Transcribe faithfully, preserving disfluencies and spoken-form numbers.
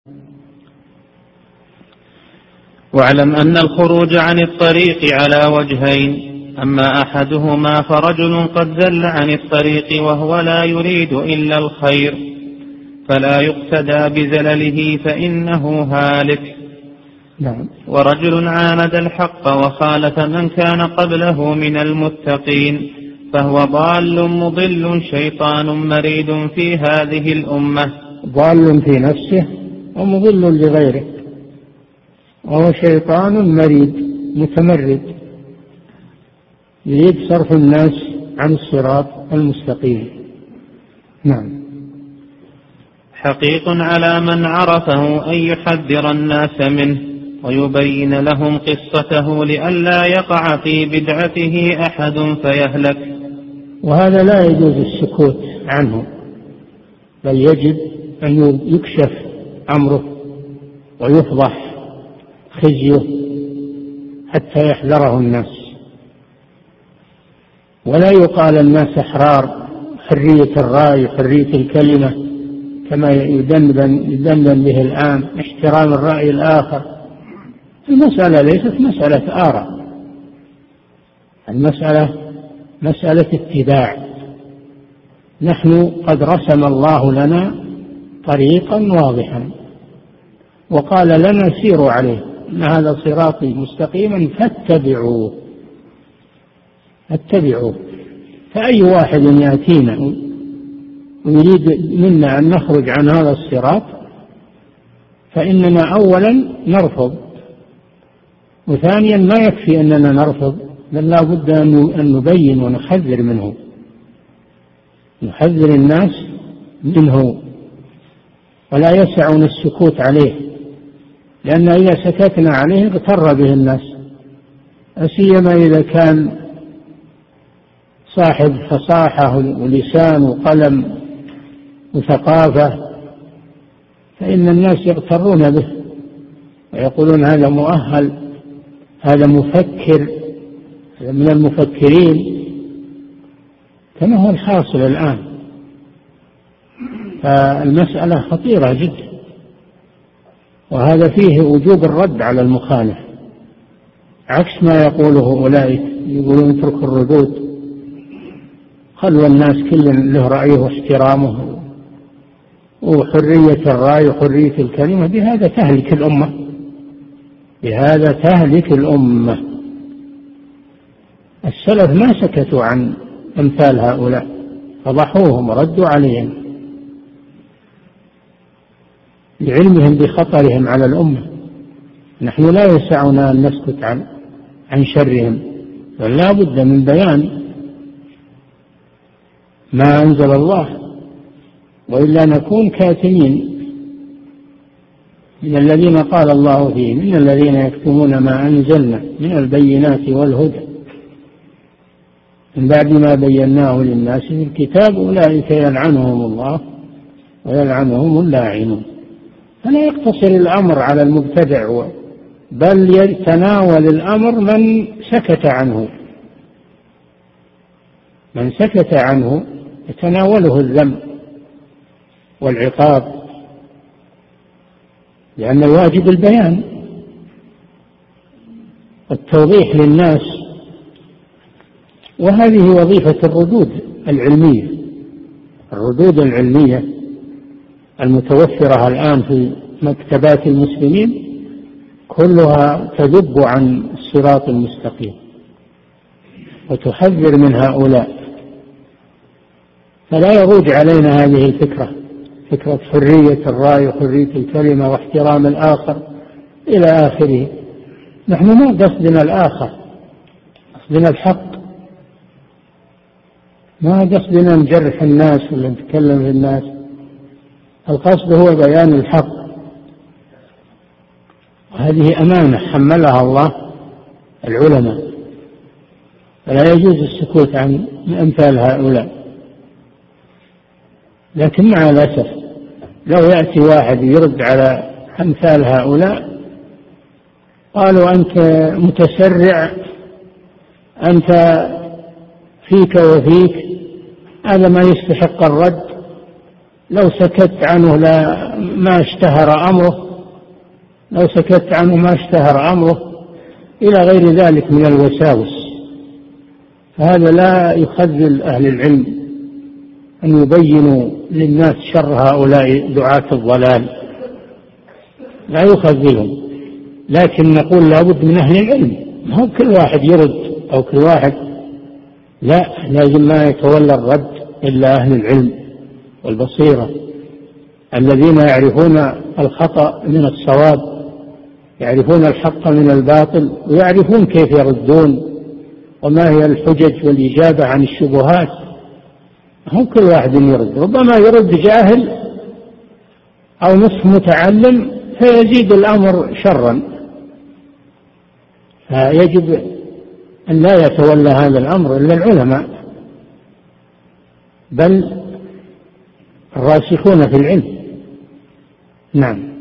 واعلم أن الخروج عن الطريق على وجهين: أما أحدهما فرجل قد زل عن الطريق وهو لا يريد إلا الخير، فلا يقتدى بزلله فإنه هالك. نعم. ورجل عاند الحق وخالف من كان قبله من المتقين، فهو ضال مضل شيطان مريد في هذه الأمة. ضال في نفسه ومضل لغيره، وهو شيطان مريد متمرد يريد صرف الناس عن الصراط المستقيم. نعم. حقيق على من عرفه أن يحذر الناس منه ويبين لهم قصته لئلا يقع في بدعته أحد فيهلك. وهذا لا يجوز السكوت عنه، بل يجب أن يكشف أمره ويفضح خزيه حتى يحذره الناس، ولا يقال الناس أحرار، حرية الرأي وحرية الكلمة كما يدندن, يدندن به الآن، احترام الرأي الآخر. المسألة ليست مسألة آراء، المسألة مسألة اتباع. نحن قد رسم الله لنا طريقا واضحا وقال لنا سيروا عليه، إن هذا صراطي مستقيما فاتبعوه اتبعوه. فأي واحد يأتينا ويريد منا أن نخرج عن هذا الصراط فإننا أولا نرفض، وثانيا ما يكفي أننا نرفض، بل لا بد أن نبين ونحذر منه، نحذر الناس منه، ولا يسعنا السكوت عليه، لأن إذا سكتنا عليه اغتر به الناس، سيما إذا كان صاحب فصاحة ولسان وقلم وثقافة، فإن الناس يغترون به ويقولون هذا مؤهل، هذا مفكر، هذا من المفكرين، كما هو الحاصل الآن. فالمسألة خطيرة جدا، وهذا فيه وجوب الرد على المخالف، عكس ما يقوله أولئك يقولون اتركوا الردود، خلوا الناس كل له رأيه واحترامه وحرية الرأي وحرية الكلمة. بهذا تهلك الأمة، بهذا تهلك الأمة. السلف ما سكتوا عن أمثال هؤلاء، فضحوهم وردوا عليهم لعلمهم بخطرهم على الأمة. نحن لا يسعنا أن نسكت عن عن شرهم، بل لا بد من بيان ما أنزل الله، وإلا نكون كاتمين من الذين قال الله فيه من الذين يكتمون ما أنزلنا من البينات والهدى من بعد ما بيناه للناس في الكتاب أولئك يلعنهم الله ويلعنهم اللاعنون. فلا يقتصر الأمر على المبتدع، بل يتناول الأمر من سكت عنه، من سكت عنه يتناوله الذم والعقاب، لأن الواجب البيان والتوضيح للناس. وهذه وظيفة الردود العلمية، الردود العلمية المتوفرة الآن في مكتبات المسلمين كلها تذب عن الصراط المستقيم وتحذر من هؤلاء. فلا يروج علينا هذه الفكرة، فكرة حرية الرأي وحرية الكلمة واحترام الآخر إلى آخره. نحن ما قصدنا الآخر، قصدنا الحق، ما قصدنا نجرح الناس ولا نتكلم في الناس، القصد هو بيان الحق. وهذه أمانة حملها الله العلماء، فلا يجوز السكوت عن أمثال هؤلاء. لكن مع الأسف لو يأتي واحد يرد على أمثال هؤلاء قالوا أنت متسرع، أنت فيك وفيك، هذا ما يستحق الرد، لو سكت عنه لا ما اشتهر أمره لو سكت عنه ما اشتهر أمره إلى غير ذلك من الوساوس. فهذا لا يخذل أهل العلم أن يبينوا للناس شر هؤلاء دعاة الضلال، لا يخذلهم، لكن نقول لابد من أهل العلم، ما هو كل واحد يرد أو كل واحد، لا، لازم ما يتولى الرد إلا أهل العلم والبصيرة الذين يعرفون الخطأ من الصواب، يعرفون الحق من الباطل، ويعرفون كيف يردون وما هي الحجج والإجابة عن الشبهات. هم كل واحد يرد، ربما يرد جاهل أو نصف متعلم فيزيد الأمر شرا. فيجب أن لا يتولى هذا الأمر إلا العلماء، بل الراسخون في العلم. نعم.